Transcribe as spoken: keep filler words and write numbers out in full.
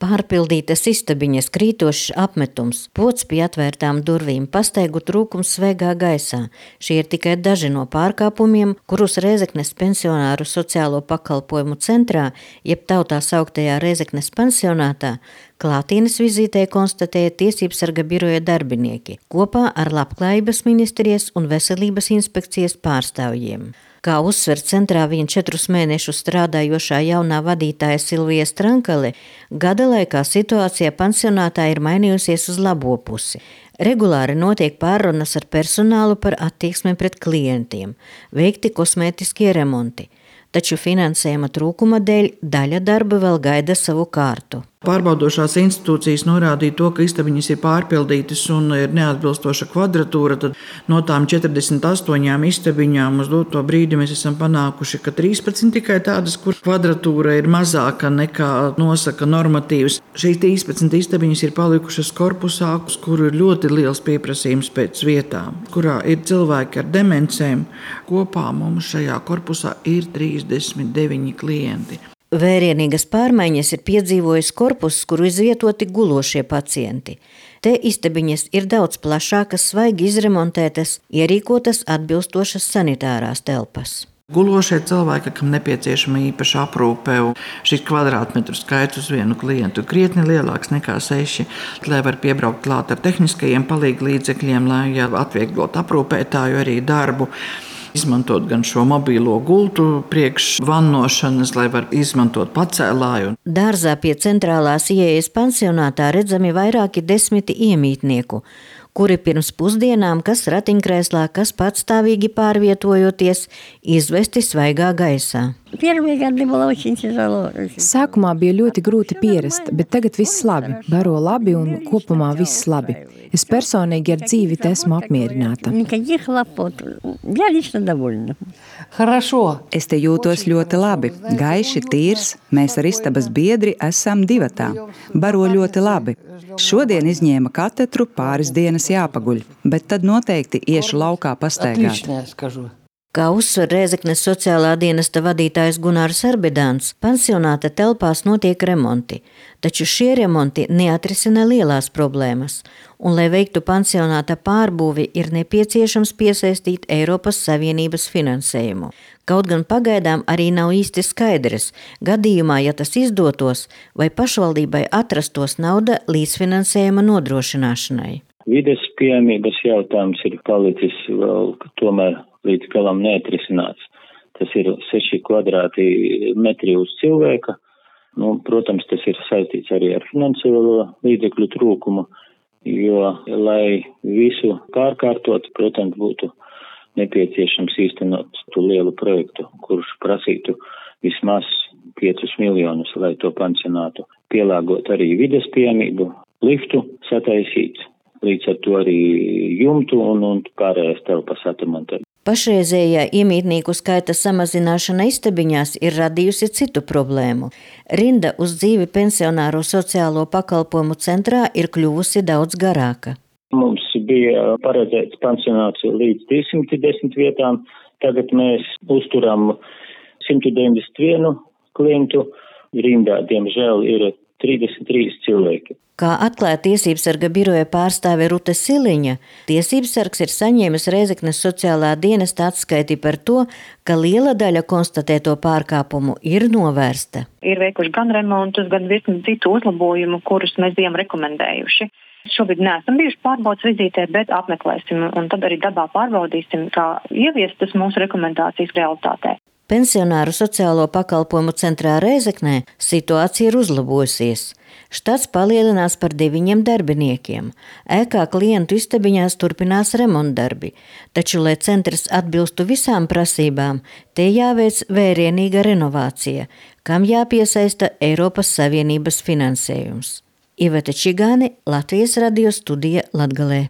Pārpildītas istabiņas, krītošs apmetums, pods pie atvērtām durvīm, pastaigu trūkums svaigā gaisā. Šie ir tikai daži no pārkāpumiem, kurus Rēzeknes pensionāru sociālo pakalpojumu centrā, jeb tautā sauktajā Rēzeknes pensionātā, klātienes vizītē konstatēja Tiesībsarga biroja darbinieki kopā ar Labklājības ministrijas un Veselības inspekcijas pārstāvjiem. Kā uzsver centrā vien četrus mēnešus strādājošā jaunā vadītāja Silvija Strankale, gada laikā situācija pensionātā ir mainījusies uz labo pusi. Regulāri notiek pārrunas ar personālu par attieksmi pret klientiem, veikti kosmētiskie remonti, taču finansējuma trūkuma dēļ daļa darba vēl gaida savu kārtu. Pārbaudošās institūcijas norādīja to, ka istabiņas ir pārpildītas un ir neatbilstoša kvadratūra, tad no tām četrdesmit astoņām istabiņām uz doto brīdi mēs esam panākuši, ka trīspadsmit tikai tādas, kur kvadratūra ir mazāka nekā nosaka normatīvs. Šīs trīspadsmit istabiņas ir palikušas korpusā, uz kuru ir ļoti liels pieprasījums pēc vietām, kurā ir cilvēki ar demencēm. Kopā mums šajā korpusā ir trīsdesmit deviņi klienti. Vērienīgas pārmaiņas ir piedzīvojis korpus, kuru izvietoti gulošie pacienti. Te istabiņas ir daudz plašākas, svaigi izremontētas, ierīkotas atbilstošas sanitārās telpas. Gulošie cilvēki, kam nepieciešama īpaša aprūpe, šis kvadrātmetru skaits uz vienu klientu krietni lielāks nekā seši, lai var piebraukt klāt ar tehniskajiem palīglīdzekļiem, lai atvieglot aprūpētāju arī darbu. Izmantot gan šo mobīlo gultu priekš vannošanas, lai var izmantot pacēlāju. Dārzā pie centrālās ieejas pensionātā redzami vairāki desmiti iemītnieku, kuri pirms pusdienām, kas ratiņkrēslā, kas patstāvīgi pārvietojoties, izvesti svaigā gaisā. Sākumā bija ļoti grūti pierast, bet tagad viss labi, baro labi un kopumā viss labi. Es personīgi ar dzīvi te esmu apmierināta. Es te jūtos ļoti labi, gaiši, tīrs, mēs ar istabas biedri esam divatā. Baro ļoti labi. Šodien izņēma katetru, pāris dienas jāpaguļ, bet tad noteikti iešu laukā pastaigāt. Kā uzsver Rēzeknes sociālā dienesta vadītājs Gunārs Arbidāns, pensionāta telpās notiek remonti, taču šie remonti neatrisina lielās problēmas, un, lai veiktu pensionāta pārbūvi, ir nepieciešams piesaistīt Eiropas Savienības finansējumu. Kaut gan pagaidām arī nav īsti skaidrs, gadījumā, ja tas izdotos, vai pašvaldībai atrastos nauda līdzfinansējuma nodrošināšanai. Vides pieejamības jautājums ir palicis vēl tomēr līdz galam neatrisināts. Tas ir seši kvadrāti metri uz cilvēka. Nu, protams, tas ir saistīts arī ar finansiālo līdzekļu trūkumu, jo, lai visu pārkārtot, protams, būtu nepieciešams īstenot tu lielu projektu, kurš prasītu vismaz piecus miljonus, lai to pensionātu pielāgot arī vides pieejamību, liftu sataisīt, līdz ar to arī jumtu un, un pārējās telpas atremontēt. Pašreizējā iemītnieku skaita samazināšana istabiņās ir radījusi citu problēmu. Rinda uz dzīvi pensionāru sociālo pakalpojumu centrā ir kļuvusi daudz garāka. Mums bija paredzēts pensionāts līdz divsimt desmit vietām. Tagad mēs uzturam simt deviņdesmit vienu klientu. Rindā, diemžēl, ir trīsdesmit trīs cilvēki. Kā atklāja Tiesībsarga biroja pārstāve Rute Siliņa, Tiesībsargs ir saņēmis Rēzeknes sociālā dienesta atskaiti par to, ka liela daļa konstatēto pārkāpumu ir novērsta. Ir veikuši gan remontus, gan virkni citu uzlabojumu, kurus mēs bijām rekomendējuši. Šobrīd neesam bijuši pārbaudas vizītē, bet apmeklēsim un tad arī dabā pārbaudīsim, kā ieviestas mūsu rekomendācijas realitātē. Pensionāru sociālo pakalpojumu centrā Rēzeknē situācija ir uzlabojusies. Štats palielinās par deviņiem darbiniekiem. Ēkā klientu istabiņās turpinās remontdarbi, taču, lai centrs atbilstu visām prasībām, te jāveic vērienīga renovācija, kam jāpiesaista Eiropas Savienības finansējums. Iveta Čigāne, Latvijas radio studija Latgalē.